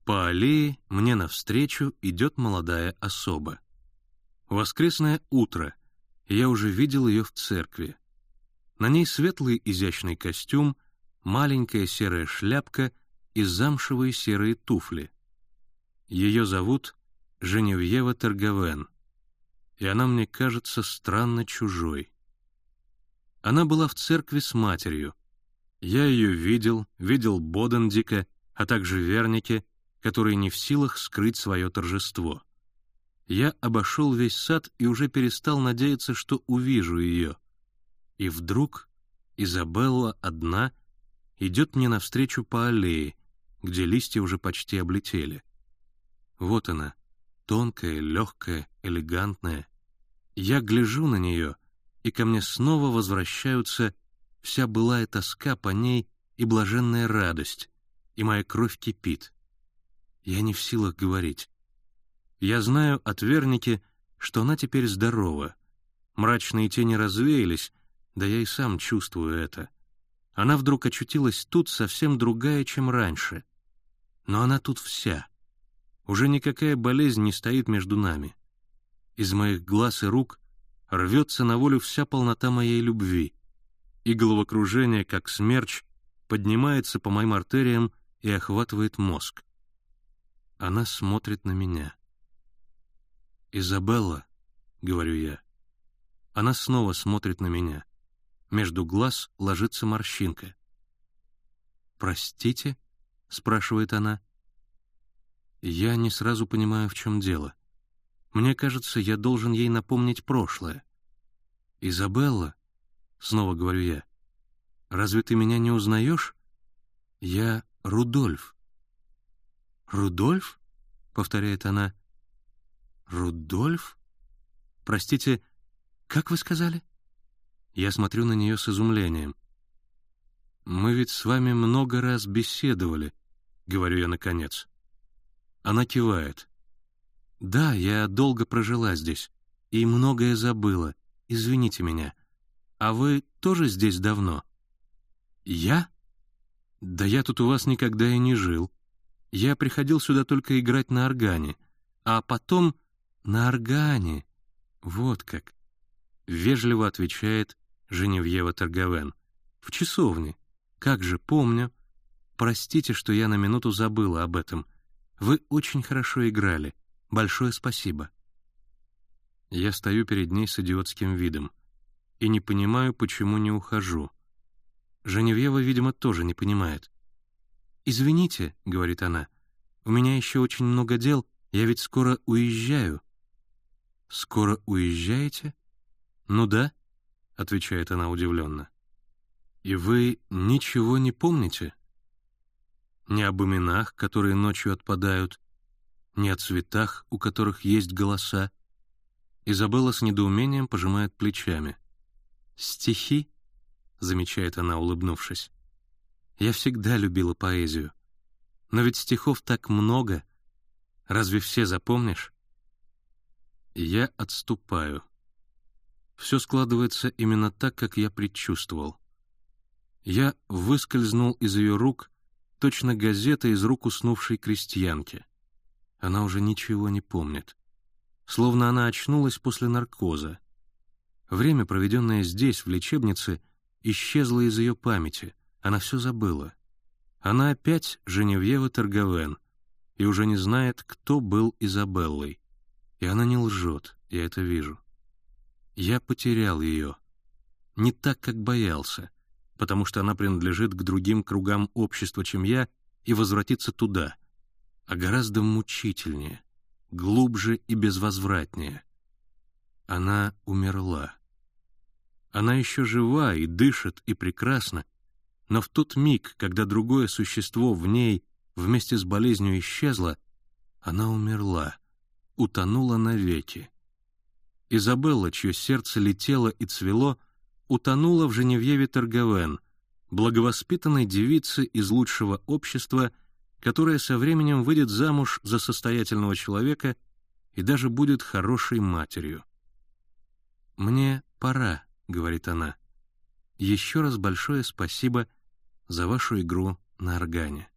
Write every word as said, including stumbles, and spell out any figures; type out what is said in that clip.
По аллее мне навстречу идет молодая особа. Воскресное утро, и я уже видел ее в церкви. На ней светлый изящный костюм, маленькая серая шляпка и замшевые серые туфли. Ее зовут Женевьева Терговен, и она мне кажется странно чужой. Она была в церкви с матерью. Я ее видел, видел Бодендика, а также Вернике, который не в силах скрыть свое торжество. Я обошел весь сад и уже перестал надеяться, что увижу ее. И вдруг Изабелла одна идет мне навстречу по аллее, где листья уже почти облетели. Вот она, тонкая, легкая, элегантная. Я гляжу на нее, и ко мне снова возвращаются вся былая тоска по ней и блаженная радость, и моя кровь кипит. Я не в силах говорить. Я знаю от Верники, что она теперь здорова. Мрачные тени развеялись, да я и сам чувствую это. Она вдруг очутилась тут совсем другая, чем раньше. Но она тут вся. Уже никакая болезнь не стоит между нами. Из моих глаз и рук рвется на волю вся полнота моей любви, и головокружение, как смерч, поднимается по моим артериям и охватывает мозг. Она смотрит на меня. «Изабелла», — говорю я. Она снова смотрит на меня. Между глаз ложится морщинка. «Простите?» — спрашивает она. Я не сразу понимаю, в чем дело. Мне кажется, я должен ей напомнить прошлое. «Изабелла», — снова говорю я, — «разве ты меня не узнаешь? Я Рудольф». «Рудольф?» — повторяет она. «Рудольф? Простите, как вы сказали?» Я смотрю на нее с изумлением. «Мы ведь с вами много раз беседовали», — говорю я наконец. Она кивает. «Да, я долго прожила здесь и многое забыла. Извините меня. А вы тоже здесь давно?» «Я? Да я тут у вас никогда и не жил. Я приходил сюда только играть на органе, а потом на органе. Вот как», — вежливо отвечает Женевьева Терговен. «В часовне. Как же, помню. Простите, что я на минуту забыла об этом. Вы очень хорошо играли. Большое спасибо». Я стою перед ней с идиотским видом и не понимаю, почему не ухожу. Женевьева, видимо, тоже не понимает. «Извините», — говорит она, — «у меня еще очень много дел, я ведь скоро уезжаю». «Скоро уезжаете?» «Ну да», — отвечает она удивленно. «И вы ничего не помните? Ни об именах, которые ночью отпадают, ни о цветах, у которых есть голоса?» Изабелла с недоумением пожимает плечами. «Стихи?» — замечает она, улыбнувшись. «Я всегда любила поэзию. Но ведь стихов так много. Разве все запомнишь?» Я отступаю. Все складывается именно так, как я предчувствовал. Я выскользнул из ее рук, точно газета из рук уснувшей крестьянки. Она уже ничего не помнит. Словно она очнулась после наркоза. Время, проведенное здесь, в лечебнице, исчезло из ее памяти. Она все забыла. Она опять Женевьева Терговен и уже не знает, кто был Изабеллой. И она не лжет, я это вижу. Я потерял ее. Не так, как боялся, потому что она принадлежит к другим кругам общества, чем я, и возвратиться туда, а гораздо мучительнее, глубже и безвозвратнее. Она умерла. Она еще жива и дышит, и прекрасна, но в тот миг, когда другое существо в ней вместе с болезнью исчезло, она умерла, утонула навеки. Изабелла, чье сердце летело и цвело, утонула в Женевьеве Терговен, благовоспитанной девице из лучшего общества, которая со временем выйдет замуж за состоятельного человека и даже будет хорошей матерью. «Мне пора», — говорит она. «Еще раз большое спасибо за вашу игру на органе».